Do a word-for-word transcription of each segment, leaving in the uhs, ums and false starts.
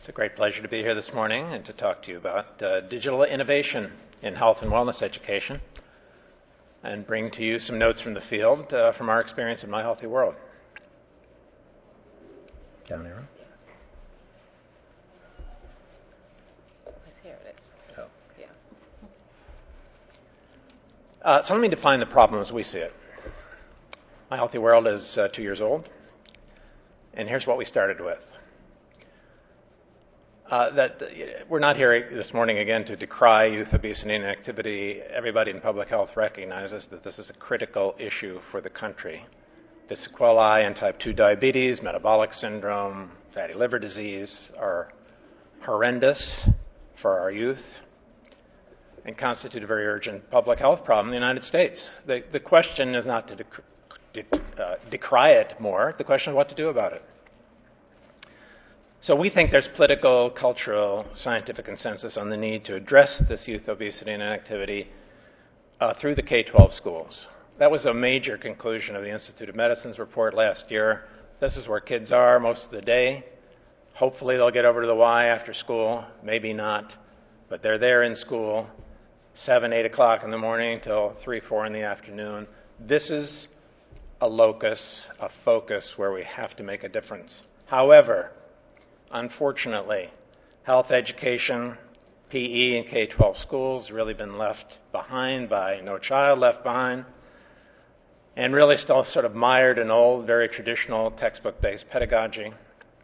It's a great pleasure to be here this morning and to talk to you about uh, digital innovation in health and wellness education and bring to you some notes from the field uh, from our experience in My Healthy World. Down here. Here it is. Oh. Yeah. Uh, so let me define the problem as we see it. My Healthy World is uh, two years old, and here's what we started with. Uh, that uh, we're not here this morning again to decry youth obesity and inactivity. Everybody in public health recognizes that this is a critical issue for the country. The sequelae in type two diabetes, metabolic syndrome, fatty liver disease are horrendous for our youth and constitute a very urgent public health problem in the United States. The, the question is not to dec- de- uh, decry it more. The question is what to do about it. So we think there's political, cultural, scientific consensus on the need to address this youth obesity and inactivity uh, through the K twelve schools. That was a major conclusion of the Institute of Medicine's report last year. This is where kids are most of the day. Hopefully they'll get over to the Y after school, maybe not, but they're there in school, seven, eight o'clock in the morning till three, four in the afternoon. This is a locus, a focus where we have to make a difference. However, unfortunately, health education, P E, and K twelve schools really been left behind by No Child Left Behind, and really still sort of mired in old, very traditional textbook-based pedagogy.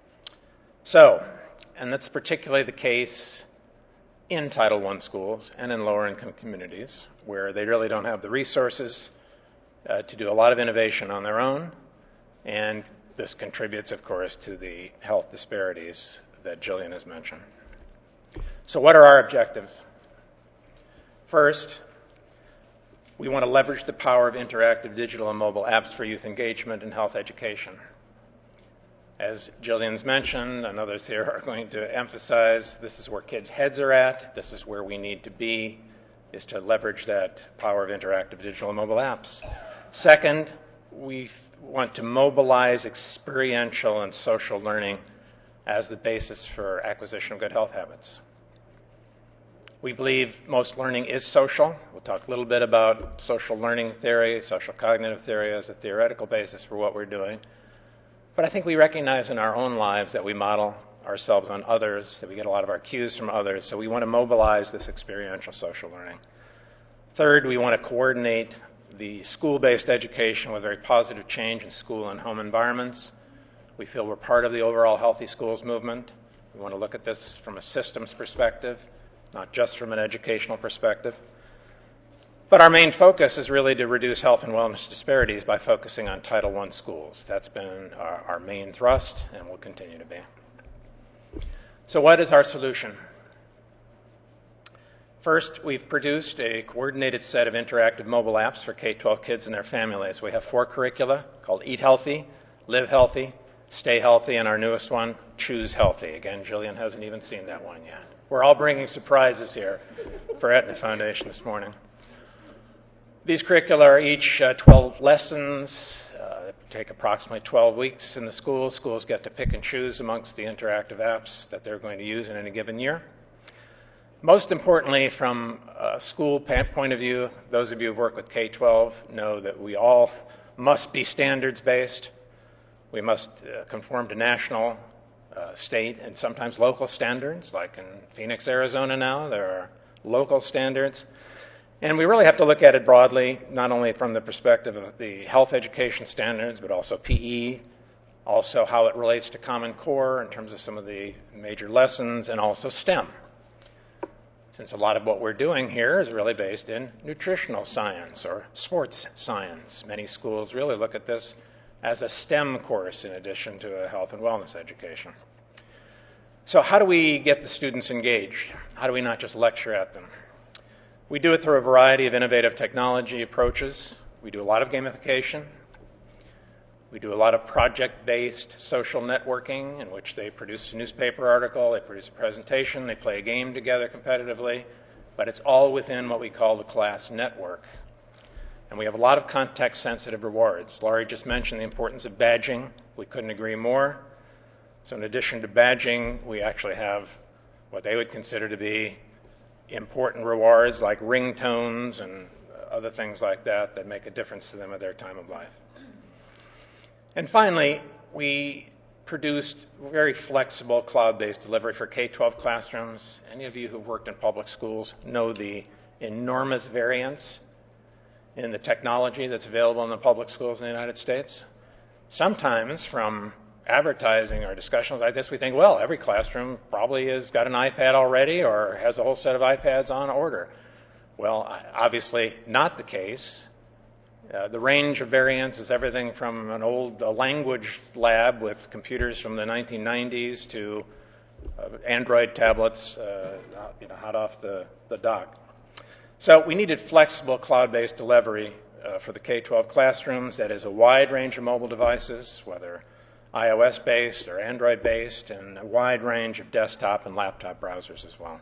So, and that's particularly the case in Title one schools and in lower-income communities, where they really don't have the resources uh, to do a lot of innovation on their own, and this contributes, of course, to the health disparities that Jillian has mentioned. So what are our objectives? First, we want to leverage the power of interactive digital and mobile apps for youth engagement and health education. As Jillian's mentioned, and others here are going to emphasize, this is where kids' heads are at, this is where we need to be, is to leverage that power of interactive digital and mobile apps. Second, we want to mobilize experiential and social learning as the basis for acquisition of good health habits. We believe most learning is social. We'll talk a little bit about social learning theory, social cognitive theory as a theoretical basis for what we're doing. But I think we recognize in our own lives that we model ourselves on others, that we get a lot of our cues from others, so we want to mobilize this experiential social learning. Third, we want to coordinate the school-based education with very positive change in school and home environments. We feel we're part of the overall Healthy Schools movement. We want to look at this from a systems perspective, not just from an educational perspective. But our main focus is really to reduce health and wellness disparities by focusing on Title one schools. That's been our, our main thrust and will continue to be. So what is our solution? First, we've produced a coordinated set of interactive mobile apps for K twelve kids and their families. We have four curricula called Eat Healthy, Live Healthy, Stay Healthy, and our newest one, Choose Healthy. Again, Jillian hasn't even seen that one yet. We're all bringing surprises here for Aetna Foundation this morning. These curricula are each uh, twelve lessons. Uh, they take approximately twelve weeks in the school. Schools get to pick and choose amongst the interactive apps that they're going to use in any given year. Most importantly, from a school point of view, those of you who work with K twelve know that we all must be standards-based. We must uh, conform to national, uh, state, and sometimes local standards. Like in Phoenix, Arizona now, there are local standards. And we really have to look at it broadly, not only from the perspective of the health education standards, but also P E, also how it relates to Common Core in terms of some of the major lessons, and also STEM. Since a lot of what we're doing here is really based in nutritional science or sports science. Many schools really look at this as a STEM course in addition to a health and wellness education. So how do we get the students engaged? How do we not just lecture at them? We do it through a variety of innovative technology approaches. We do a lot of gamification. We do a lot of project-based social networking in which they produce a newspaper article, they produce a presentation, they play a game together competitively, but it's all within what we call the class network. And we have a lot of context-sensitive rewards. Laurie just mentioned the importance of badging. We couldn't agree more. So in addition to badging, we actually have what they would consider to be important rewards like ringtones and other things like that that make a difference to them at their time of life. And finally, we produced very flexible cloud-based delivery for K twelve classrooms. Any of you who've worked in public schools know the enormous variance in the technology that's available in the public schools in the United States. Sometimes from advertising or discussions like this, we think, well, every classroom probably has got an iPad already or has a whole set of iPads on order. Well, obviously not the case. Uh, the range of variance is everything from an old uh, language lab with computers from the nineteen nineties to uh, Android tablets, uh, you know, hot off the, the dock. So we needed flexible cloud-based delivery uh, for the K twelve classrooms that is a wide range of mobile devices, whether iOS-based or Android-based, and a wide range of desktop and laptop browsers as well.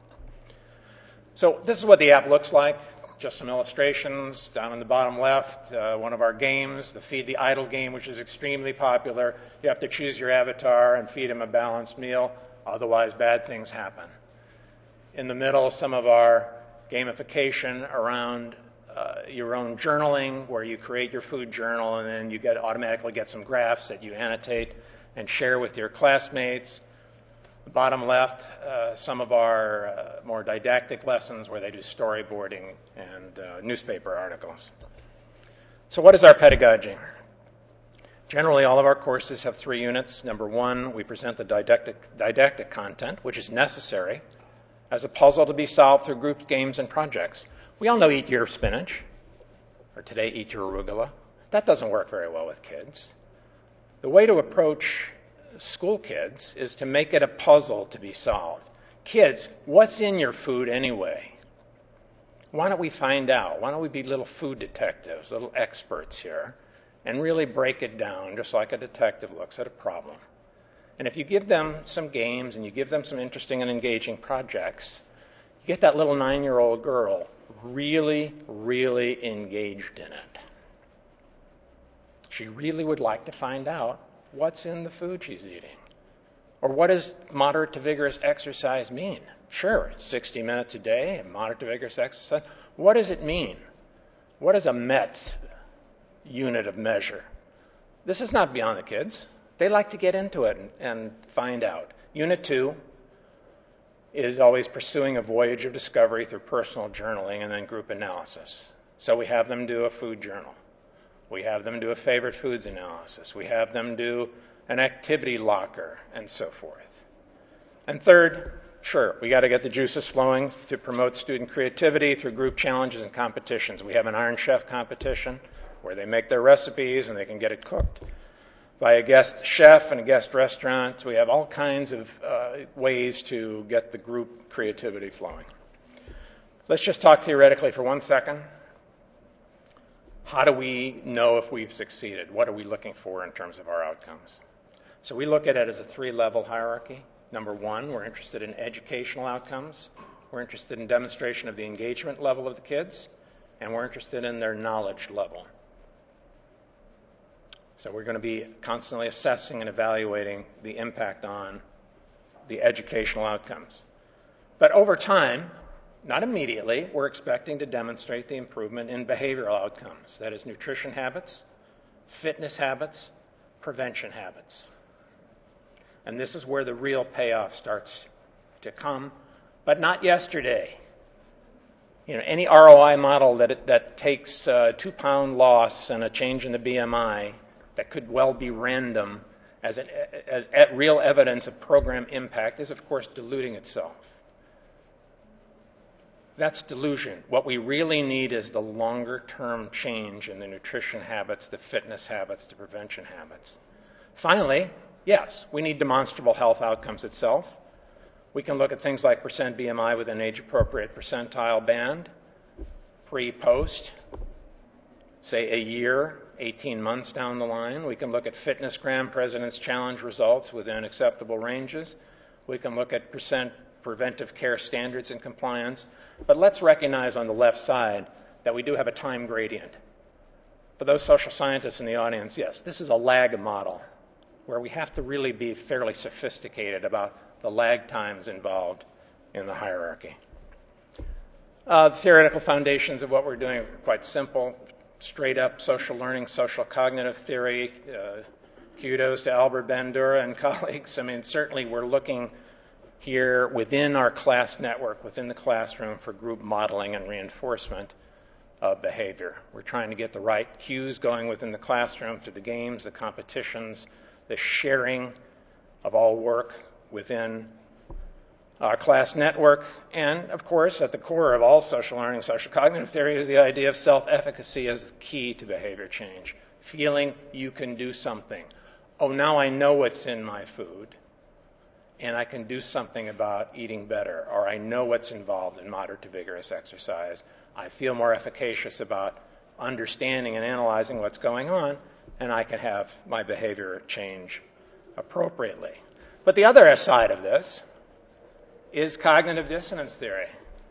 So this is what the app looks like. Just some illustrations. Down in the bottom left, uh, one of our games, the Feed the Idle game, which is extremely popular. You have to choose your avatar and feed him a balanced meal, otherwise bad things happen. In the middle, some of our gamification around uh, your own journaling, where you create your food journal and then you get automatically get some graphs that you annotate and share with your classmates. Bottom left, uh, some of our uh, more didactic lessons where they do storyboarding and uh, newspaper articles. So what is our pedagogy? Generally, all of our courses have three units. Number one, we present the didactic, didactic content, which is necessary as a puzzle to be solved through group games and projects. We all know eat your spinach, or today eat your arugula. That doesn't work very well with kids. The way to approach school kids is to make it a puzzle to be solved. Kids, what's in your food anyway? Why don't we find out? Why don't we be little food detectives, little experts here, and really break it down just like a detective looks at a problem? And if you give them some games and you give them some interesting and engaging projects, you get that little nine-year-old girl really, really engaged in it. She really would like to find out what's in the food she's eating. Or what does moderate to vigorous exercise mean? Sure, sixty minutes a day, moderate to vigorous exercise. What does it mean? What is a M E T unit of measure? This is not beyond the kids. They like to get into it and, and find out. Unit two is always pursuing a voyage of discovery through personal journaling and then group analysis. So we have them do a food journal. We have them do a favorite foods analysis. We have them do an activity locker and so forth. And third, sure, we got to get the juices flowing to promote student creativity through group challenges and competitions. We have an Iron Chef competition where they make their recipes and they can get it cooked by a guest chef and a guest restaurant. So we have all kinds of uh, ways to get the group creativity flowing. Let's just talk theoretically for one second. How do we know if we've succeeded? What are we looking for in terms of our outcomes? So we look at it as a three-level hierarchy. Number one, we're interested in educational outcomes. We're interested in demonstration of the engagement level of the kids, and we're interested in their knowledge level. So we're going to be constantly assessing and evaluating the impact on the educational outcomes. But over time, not immediately, we're expecting to demonstrate the improvement in behavioral outcomes. That is nutrition habits, fitness habits, prevention habits. And this is where the real payoff starts to come, but not yesterday. You know, any R O I model that it, that takes a two-pound loss and a change in the B M I that could well be random as, an, as, as real evidence of program impact is, of course, diluting itself. That's delusion. What we really need is the longer-term change in the nutrition habits, the fitness habits, the prevention habits. Finally, yes, we need demonstrable health outcomes itself. We can look at things like percent B M I with an age-appropriate percentile band, pre-post, say a year, eighteen months down the line. We can look at fitness gram President's Challenge results within acceptable ranges. We can look at percent preventive care standards and compliance. But let's recognize on the left side that we do have a time gradient. For those social scientists in the audience, yes, this is a lag model. where we have to really be fairly sophisticated about the lag times involved in the hierarchy. Uh, the theoretical foundations of what we're doing are quite simple. Straight up social learning, social cognitive theory. Uh, kudos to Albert Bandura and colleagues. I mean, certainly we're looking here within our class network, within the classroom, for group modeling and reinforcement of behavior. We're trying to get the right cues going within the classroom through the games, the competitions, the sharing of all work within our class network. And, of course, at the core of all social learning, social cognitive theory is the idea of self-efficacy as key to behavior change. Feeling you can do something. Oh, now I know what's in my food, and I can do something about eating better, or I know what's involved in moderate to vigorous exercise. I feel more efficacious about understanding and analyzing what's going on, and I can have my behavior change appropriately. But the other side of this is cognitive dissonance theory.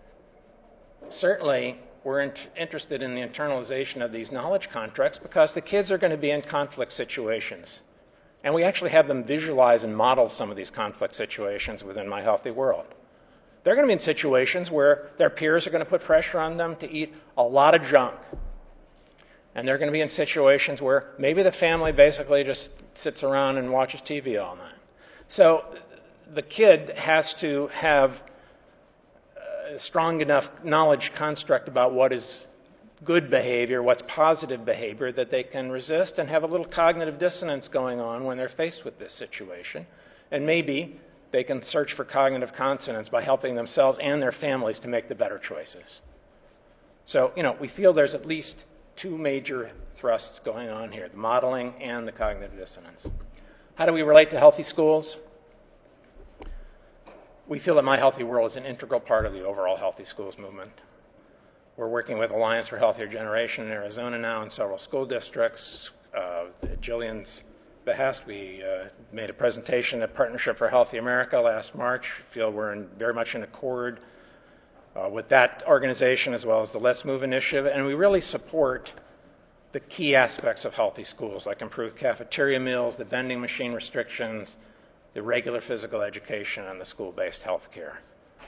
Certainly, we're in- interested in the internalization of these knowledge contracts because the kids are going to be in conflict situations. And we actually have them visualize and model some of these conflict situations within My Healthy World. They're going to be in situations where their peers are going to put pressure on them to eat a lot of junk. And they're going to be in situations where maybe the family basically just sits around and watches T V all night. So the kid has to have a strong enough knowledge construct about what is good behavior, what's positive behavior, that they can resist and have a little cognitive dissonance going on when they're faced with this situation. And maybe they can search for cognitive consonance by helping themselves and their families to make the better choices. So, you know, we feel there's at least two major thrusts going on here, the modeling and the cognitive dissonance. How do we relate to healthy schools? We feel that My Healthy World is an integral part of the overall Healthy Schools movement. We're working with Alliance for Healthier Generation in Arizona now in several school districts. Uh, at Jillian's behest, we uh, made a presentation at Partnership for Healthy America last March. We feel we're in, very much in accord uh, with that organization as well as the Let's Move initiative, and we really support the key aspects of healthy schools, like improved cafeteria meals, the vending machine restrictions, the regular physical education, and the school-based health care.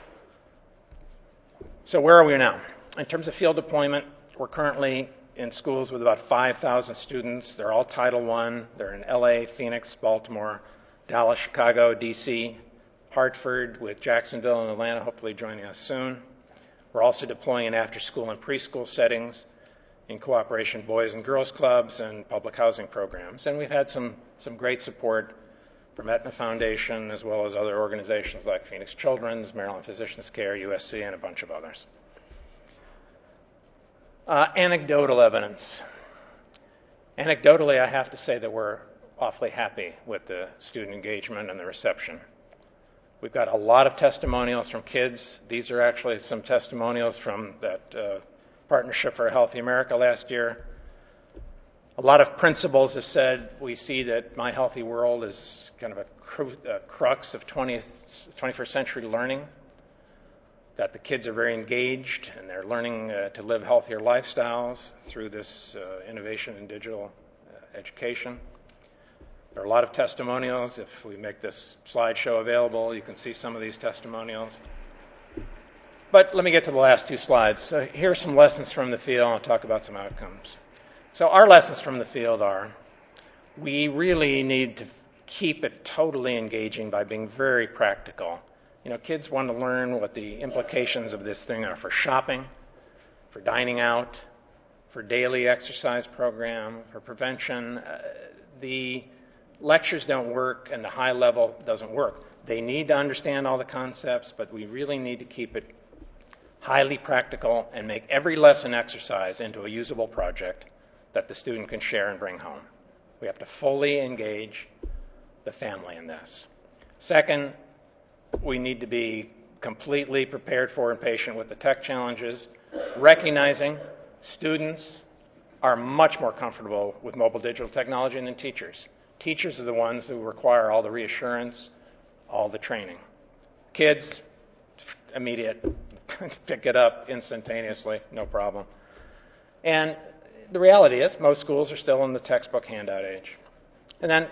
So where are we now? In terms of field deployment, we're currently in schools with about five thousand students. They're all Title one. They're in L A, Phoenix, Baltimore, Dallas, Chicago, D C, Hartford, with Jacksonville and Atlanta hopefully joining us soon. We're also deploying in after-school and preschool settings in cooperation with Boys and Girls Clubs and public housing programs. And we've had some, some great support from Aetna Foundation as well as other organizations like Phoenix Children's, Maryland Physicians Care, U S C, and a bunch of others. Uh, anecdotal evidence. Anecdotally, I have to say that we're awfully happy with the student engagement and the reception. We've got a lot of testimonials from kids. These are actually some testimonials from that uh, Partnership for a Healthy America last year. A lot of principals have said we see that My Healthy World is kind of a, cru- a crux of twentieth, twenty-first century learning, that the kids are very engaged and they're learning uh, to live healthier lifestyles through this uh, innovation in digital uh, education. There are a lot of testimonials. If we make this slideshow available, you can see some of these testimonials. But let me get to the last two slides. So here are some lessons from the field, and I'll talk about some outcomes. So our lessons from the field are, we really need to keep it totally engaging by being very practical. You know, kids want to learn what the implications of this thing are for shopping, for dining out, for daily exercise program, for prevention. Uh, the lectures don't work and the high level doesn't work. They need to understand all the concepts, but we really need to keep it highly practical and make every lesson exercise into a usable project that the student can share and bring home. We have to fully engage the family in this. Second, we need to be completely prepared for and patient with the tech challenges, recognizing students are much more comfortable with mobile digital technology than teachers. Teachers are the ones who require all the reassurance, all the training. Kids, immediate, pick it up instantaneously, no problem. And the reality is most schools are still in the textbook handout age. And then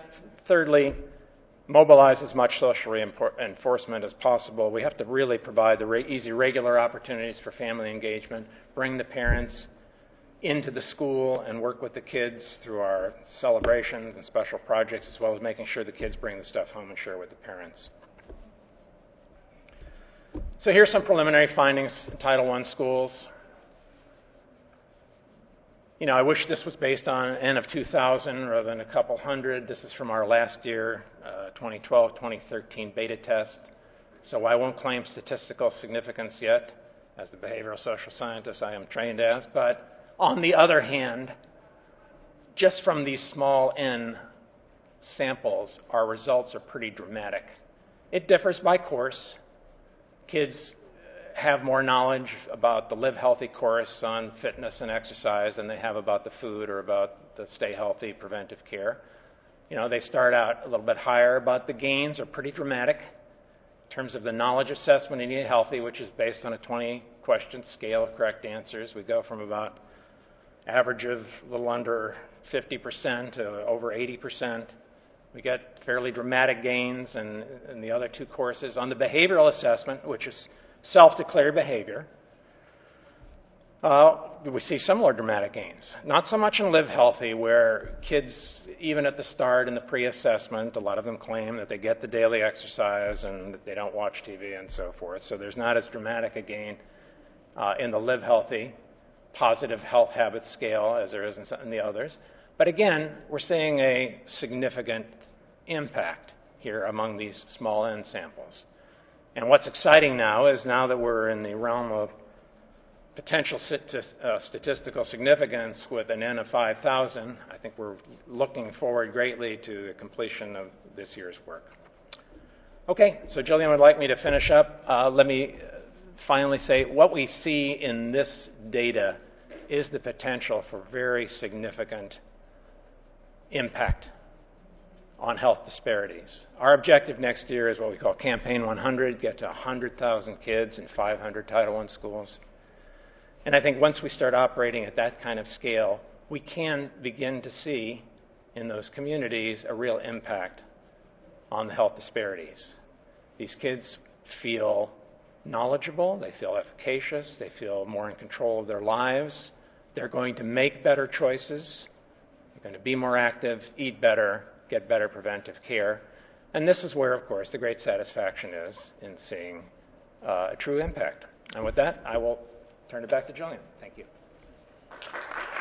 Thirdly, mobilize as much social reinfor- enforcement as possible. We have to really provide the re- easy, regular opportunities for family engagement, bring the parents into the school and work with the kids through our celebrations and special projects, as well as making sure the kids bring the stuff home and share with the parents. So here's some preliminary findings in Title one schools. You know, I wish this was based on an N of two thousand rather than a couple hundred. This is from our last year, uh, twenty twelve twenty thirteen beta test. So I won't claim statistical significance yet. As the behavioral social scientist I am trained as. But on the other hand, just from these small N samples, our results are pretty dramatic. It differs by course. Kids have more knowledge about the Live Healthy course on fitness and exercise than they have about the food or about the Stay Healthy preventive care. You know, they start out a little bit higher, but the gains are pretty dramatic in terms of the knowledge assessment in Eat Healthy, which is based on a twenty question scale of correct answers. We go from about average of a little under fifty percent to over eighty percent. We get fairly dramatic gains in, in the other two courses. On the behavioral assessment, which is self-declared behavior, uh, we see similar dramatic gains. Not so much in Live Healthy, where kids, even at the start in the pre-assessment, a lot of them claim that they get the daily exercise and that they don't watch T V and so forth. So there's not as dramatic a gain uh, in the Live Healthy positive health habit scale as there is in, some, in the others. But again, we're seeing a significant impact here among these small N samples. And what's exciting now is now that we're in the realm of potential uh, statistical significance with an N of five thousand, I think we're looking forward greatly to the completion of this year's work. Okay, so Jillian would like me to finish up. Uh, let me finally say what we see in this data is the potential for very significant impact on health disparities. Our objective next year is what we call Campaign one hundred, get to one hundred thousand kids in five hundred Title one schools. And I think once we start operating at that kind of scale, we can begin to see in those communities a real impact on the health disparities. These kids feel knowledgeable, they feel efficacious, they feel more in control of their lives, they're going to make better choices, they're going to be more active, eat better, get better preventive care. And this is where, of course, the great satisfaction is in seeing uh, a true impact. And with that, I will turn it back to Jillian. Thank you.